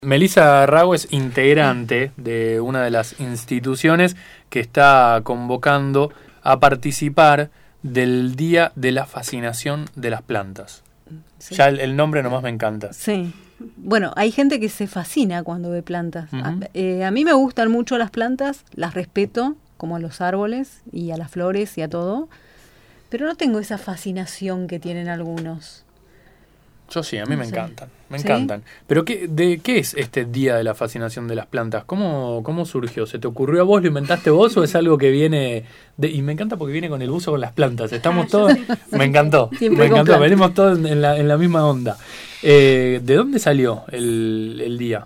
Melissa Rago es integrante de una de las instituciones que está convocando a participar del Día de la Fascinación de las Plantas. Sí. Ya el nombre nomás me encanta. Sí. Bueno, hay gente que se fascina cuando ve plantas. Uh-huh. A mí me gustan mucho las plantas, las respeto, como a los árboles y a las flores y a todo, pero no tengo esa fascinación que tienen algunos. Yo sí, a mí me encantan, me encantan. Pero ¿qué es este Día de la Fascinación de las Plantas? ¿Cómo surgió? ¿Se te ocurrió a vos, lo inventaste vos o es algo que viene de...? Y me encanta porque viene con el uso con las plantas, estamos todos... Me encantó, venimos todos en la misma onda. ¿De dónde salió el día?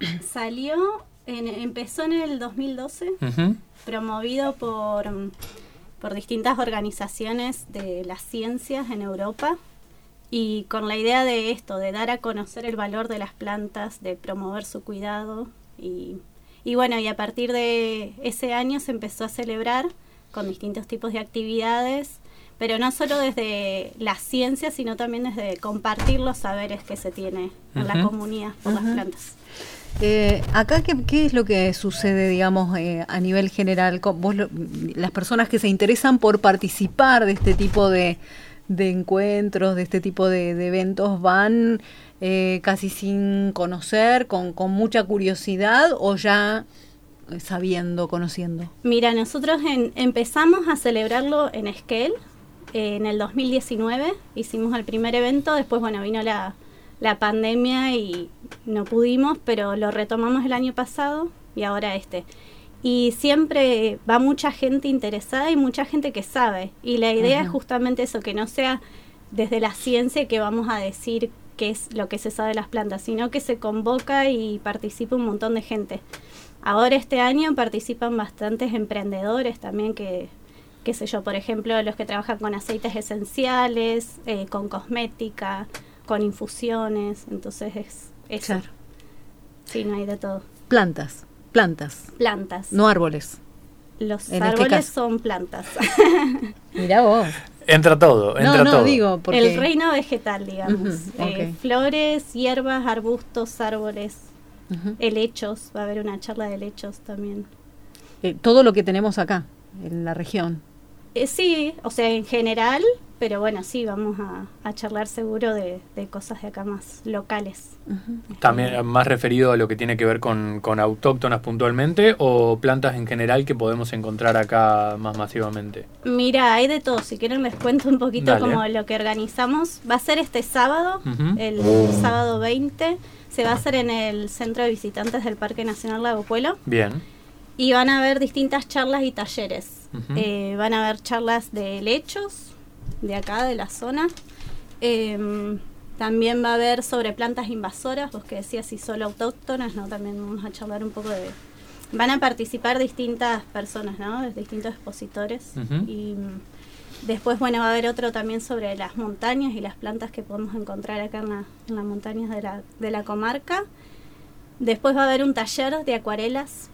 Empezó en el 2012, uh-huh. Promovido por distintas organizaciones de las ciencias en Europa. Y con la idea de esto, de dar a conocer el valor de las plantas, de promover su cuidado. Y bueno, y a partir de ese año se empezó a celebrar con distintos tipos de actividades, pero no solo desde la ciencia, sino también desde compartir los saberes que se tiene en la comunidad por las plantas. Acá, ¿qué es lo que sucede, digamos, a nivel general? Las personas que se interesan por participar de este tipo de encuentros, de este tipo de eventos, van casi sin conocer, con mucha curiosidad o ya sabiendo, conociendo. Mira, nosotros empezamos a celebrarlo en Esquel en el 2019, hicimos el primer evento, después vino la pandemia y no pudimos, pero lo retomamos el año pasado y ahora Y siempre va mucha gente interesada y mucha gente que sabe. Y la idea es justamente eso, que no sea desde la ciencia que vamos a decir qué es lo que se sabe de las plantas, sino que se convoca y participa un montón de gente. Ahora este año participan bastantes emprendedores también qué sé yo, por ejemplo, los que trabajan con aceites esenciales, con cosmética, con infusiones. Entonces es eso. Claro. Sí, no hay de todo. Plantas. No árboles. Los árboles son plantas. Mirá vos. Entra todo. No, digo, porque... El reino vegetal, digamos. Okay. Flores, hierbas, arbustos, árboles, helechos. Va a haber una charla de helechos también. Todo lo que tenemos acá, en la región. Sí, o sea, en general, pero bueno, sí, vamos a charlar seguro de cosas de acá más locales. ¿También más referido a lo que tiene que ver con autóctonas puntualmente o plantas en general que podemos encontrar acá más masivamente? Mira, hay de todo. Si quieren les cuento un poquito. Dale. Como lo que organizamos. Va a ser este sábado, el sábado 20. Se va a hacer en el Centro de Visitantes del Parque Nacional Lago Puelo. Bien. Y van a haber distintas charlas y talleres. Van a haber charlas de helechos, de acá, de la zona. También va a haber sobre plantas invasoras, vos que decías si solo autóctonas, ¿no? También vamos a charlar un poco de... Van a participar distintas personas, ¿no? Distintos expositores. Y después, va a haber otro también sobre las montañas y las plantas que podemos encontrar acá en las montañas de la comarca. Después va a haber un taller de acuarelas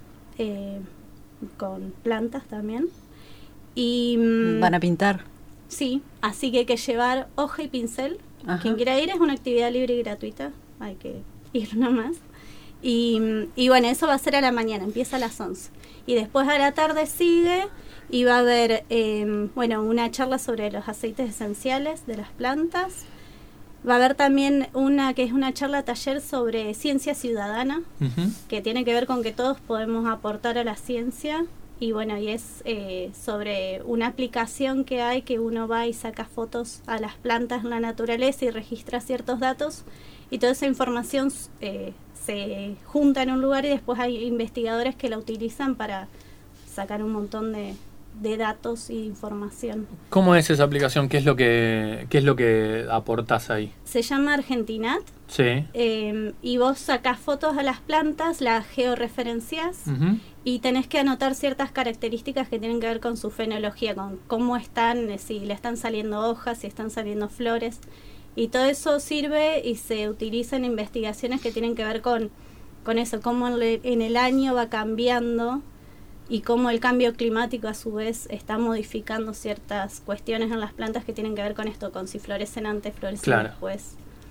con plantas también. Y ¿van a pintar? Sí, así que hay que llevar hoja y pincel. Quien quiera ir, es una actividad libre y gratuita, hay que ir nomás. Y bueno, eso va a ser a la mañana, empieza a las 11. Y después a la tarde sigue y va a haber una charla sobre los aceites esenciales de las plantas. Va a haber también una que es una charla taller sobre ciencia ciudadana, que tiene que ver con que todos podemos aportar a la ciencia. Y bueno, y es sobre una aplicación que hay que uno va y saca fotos a las plantas en la naturaleza y registra ciertos datos. Y toda esa información se junta en un lugar y después hay investigadores que la utilizan para sacar un montón de datos y información. ¿Cómo es esa aplicación? ¿Qué es lo que aportás ahí? Se llama Argentinat. Sí. Y vos sacás fotos a las plantas, las georreferenciás y tenés que anotar ciertas características que tienen que ver con su fenología, con cómo están, si le están saliendo hojas, si están saliendo flores. Y todo eso sirve y se utiliza en investigaciones que tienen que ver con eso, cómo en el año va cambiando y cómo el cambio climático a su vez está modificando ciertas cuestiones en las plantas que tienen que ver con esto, con si florecen antes, florecen después.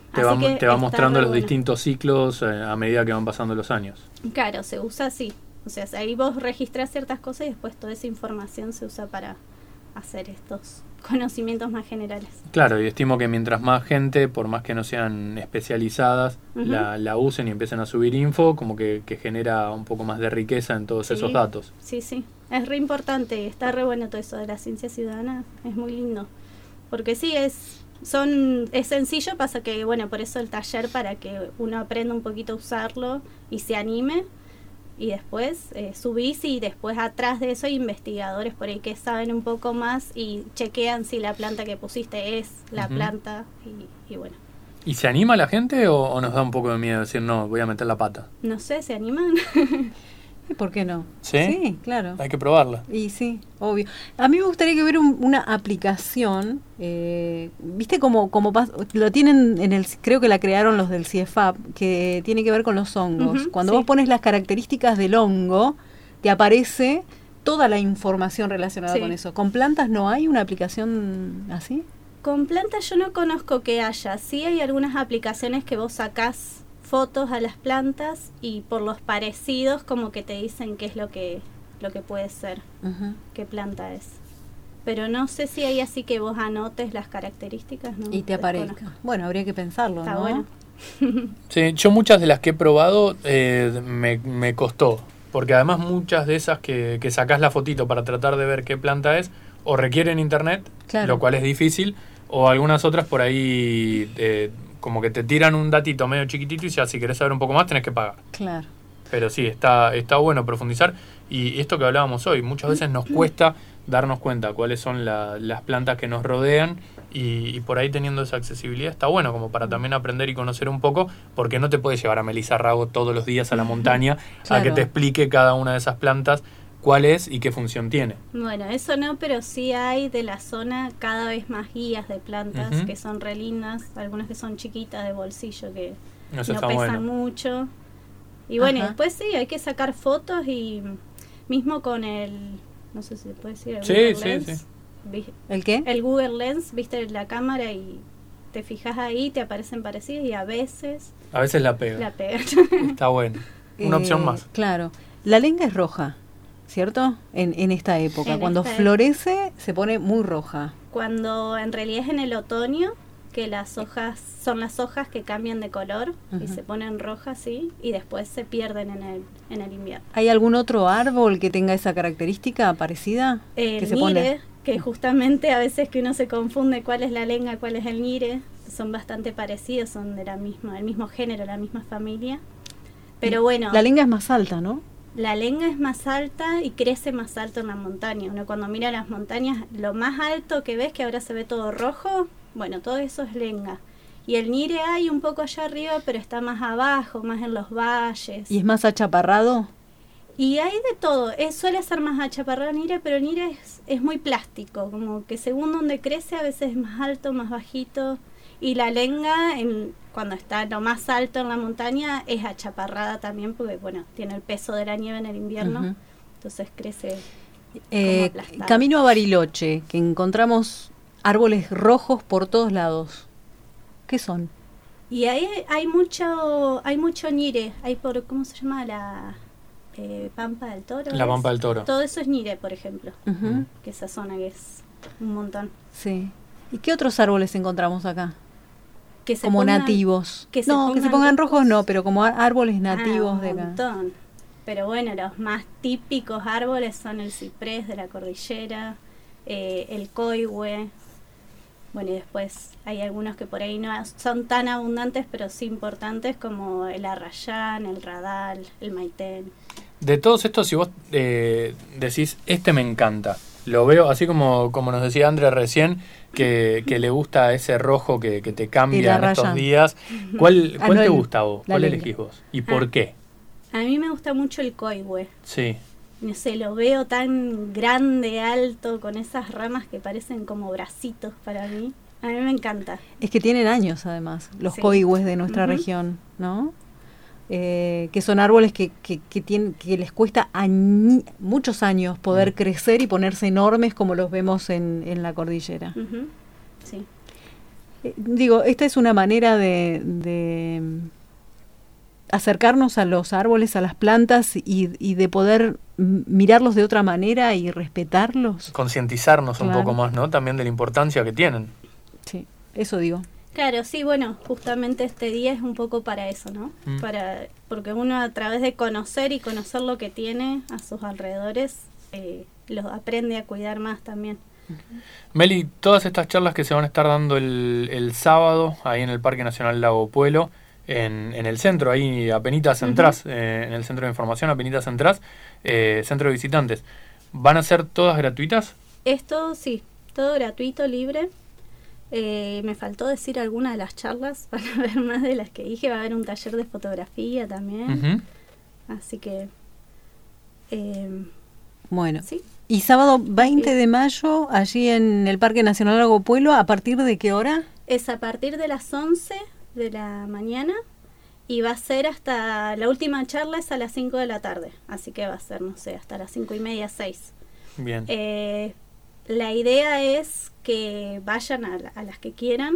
Te va mostrando los distintos ciclos a medida que van pasando los años. Claro, se usa así. O sea, ahí vos registrás ciertas cosas y después toda esa información se usa para hacer estos conocimientos más generales. Claro, y estimo que mientras más gente, por más que no sean especializadas, la usen y empiecen a subir info, como que genera un poco más de riqueza en todos esos datos. Sí, es re importante, está re bueno todo eso de la ciencia ciudadana, es muy lindo. Porque sí, es sencillo, pasa que, bueno, por eso el taller, para que uno aprenda un poquito a usarlo y se anime. Y después subís, y después atrás de eso hay investigadores por ahí que saben un poco más y chequean si la planta que pusiste es la planta y bueno. ¿Y se anima la gente o nos da un poco de miedo decir, no, voy a meter la pata? No sé, ¿se animan? ¿Y por qué no? Sí, claro. Hay que probarla. Y sí, obvio. A mí me gustaría que hubiera una aplicación, viste como lo tienen creo que la crearon los del CIEFAP, que tiene que ver con los hongos. Cuando vos pones las características del hongo, te aparece toda la información relacionada con eso. ¿Con plantas no hay una aplicación así? Con plantas yo no conozco que haya. Sí hay algunas aplicaciones que vos sacás fotos a las plantas y por los parecidos como que te dicen qué es lo que puede ser, qué planta es. Pero no sé si hay así que vos anotes las características, ¿no? Y te aparezca. Bueno, habría que pensarlo, está ¿no? Bueno. Sí, yo muchas de las que he probado me costó, porque además muchas de esas que sacás la fotito para tratar de ver qué planta es, o requieren internet, lo cual es difícil, o algunas otras por ahí como que te tiran un datito medio chiquitito y ya si querés saber un poco más tenés que pagar. Claro. Pero sí, está bueno profundizar. Y esto que hablábamos hoy, muchas veces nos cuesta darnos cuenta cuáles son las plantas que nos rodean, y por ahí teniendo esa accesibilidad está bueno como para también aprender y conocer un poco, porque no te puedes llevar a Melissa Rago todos los días a la montaña a que te explique cada una de esas plantas cuál es y qué función tiene. Bueno, eso no, pero sí hay de la zona cada vez más guías de plantas que son re lindas, algunas que son chiquitas de bolsillo que eso no pesan mucho. Y bueno, después sí, hay que sacar fotos y mismo con no sé si se puede decir, el Google Lens. ¿El qué? El Google Lens, viste la cámara y te fijas ahí, te aparecen parecidas y a veces la pega. Está bueno. Una opción más. Claro. La lenga es roja, ¿cierto? En esta época. Cuando florece se pone muy roja. Cuando en realidad es en el otoño, que las hojas son las hojas que cambian de color y se ponen rojas, sí, y después se pierden en el invierno. ¿Hay algún otro árbol que tenga esa característica parecida? El nire, que justamente a veces que uno se confunde cuál es la lenga, cuál es el nire, son bastante parecidos, son del mismo género, la misma familia. Pero bueno. La lenga es más alta, ¿no? La lenga es más alta y crece más alto en la montaña. Uno cuando mira las montañas, lo más alto que ves, que ahora se ve todo rojo, bueno, todo eso es lenga. Y el nire hay un poco allá arriba, pero está más abajo, más en los valles. ¿Y es más achaparrado? Y hay de todo. Suele ser más achaparrado el nire, pero el nire es muy plástico, como que según donde crece a veces es más alto, más bajito. Y la lenga, cuando está lo más alto en la montaña, es achaparrada también porque, bueno, tiene el peso de la nieve en el invierno, entonces crece como aplastada. Camino a Bariloche, que encontramos árboles rojos por todos lados. ¿Qué son? Y ahí hay mucho nire. Hay ¿cómo se llama? La Pampa del Toro. La Pampa del Toro. Todo eso es nire, por ejemplo. Que esa zona que es un montón. Sí. ¿Y qué otros árboles encontramos acá? Que se como pongan, nativos. Que se pongan rojos no, pero como árboles nativos de acá. Un montón. Pero bueno, los más típicos árboles son el ciprés de la cordillera, el coihue. Bueno, y después hay algunos que por ahí no son tan abundantes, pero sí importantes, como el arrayán, el radal, el maitén. De todos estos, si vos decís, me encanta, lo veo así como nos decía André recién, que le gusta ese rojo que te cambia en estos días. ¿Cuál te gusta a vos? ¿Cuál elegís vos? ¿Y por qué? A mí me gusta mucho el coihue. Sí. No sé, lo veo tan grande, alto, con esas ramas que parecen como bracitos para mí. A mí me encanta. Es que tienen años, además, los coihues de nuestra región, ¿no? Que son árboles que les cuesta muchos años poder crecer y ponerse enormes como los vemos en la cordillera. Sí. Digo, esta es una manera de acercarnos a los árboles, a las plantas y de poder mirarlos de otra manera y respetarlos. Concientizarnos un poco más, ¿no? También de la importancia que tienen. Sí, eso digo. Claro, sí, bueno, justamente este día es un poco para eso, ¿no? Porque uno a través de conocer y conocer lo que tiene a sus alrededores, los aprende a cuidar más también. Meli, todas estas charlas que se van a estar dando el sábado ahí en el Parque Nacional Lago Puelo, en el centro, ahí apenitas entrás, en el centro de información, apenitas entrás, centro de visitantes, ¿van a ser todas gratuitas? Esto sí, todo gratuito, libre. Me faltó decir alguna de las charlas para ver más de las que dije. Va a haber un taller de fotografía también. Así que bueno, sí. Y sábado 20 de mayo allí en el Parque Nacional Lago Puelo, ¿a partir de qué hora? Es a partir de las 11 de la mañana y va a ser hasta la última charla es a las 5 de la tarde, así que va a ser, no sé, hasta las 5:30, 6. Bien. La idea es que vayan a las que quieran,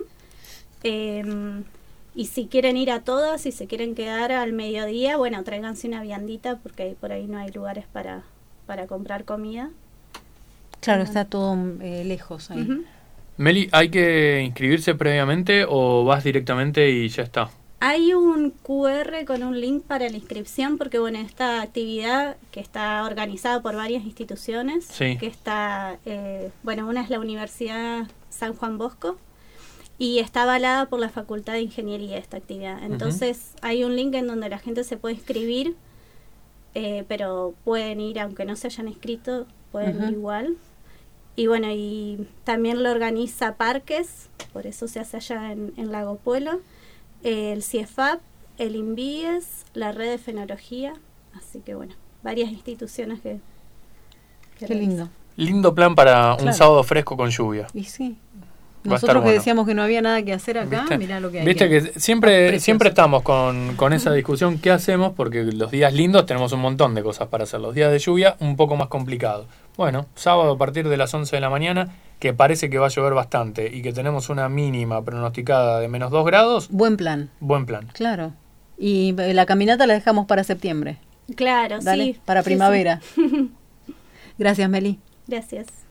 y si quieren ir a todas, si se quieren quedar al mediodía, bueno, tráiganse una viandita porque por ahí no hay lugares para comprar comida. Claro, está todo lejos ahí. Meli, ¿hay que inscribirse previamente o vas directamente y ya está? Hay un QR con un link para la inscripción porque, bueno, esta actividad que está organizada por varias instituciones, sí. que está, bueno, una es la Universidad San Juan Bosco y está avalada por la Facultad de Ingeniería esta actividad. Entonces hay un link en donde la gente se puede inscribir, pero pueden ir, aunque no se hayan inscrito, pueden ir igual. Y bueno, y también lo organiza Parques, por eso se hace allá en Lago Puelo, el CIEFAP, el INVIES, la Red de Fenología, así que bueno, varias instituciones que Qué lindo. Lindo plan para un sábado fresco con lluvia. Y sí. Nosotros que decíamos que no había nada que hacer acá, mirá lo que hay. Viste que siempre estamos con esa discusión, ¿qué hacemos? Porque los días lindos tenemos un montón de cosas para hacer. Los días de lluvia, un poco más complicado. Bueno, sábado a partir de las 11 de la mañana, que parece que va a llover bastante y que tenemos una mínima pronosticada de -2 grados. Buen plan. Buen plan. Claro. Y la caminata la dejamos para septiembre. Claro, Dale, sí. para primavera. Sí. Gracias, Meli. Gracias.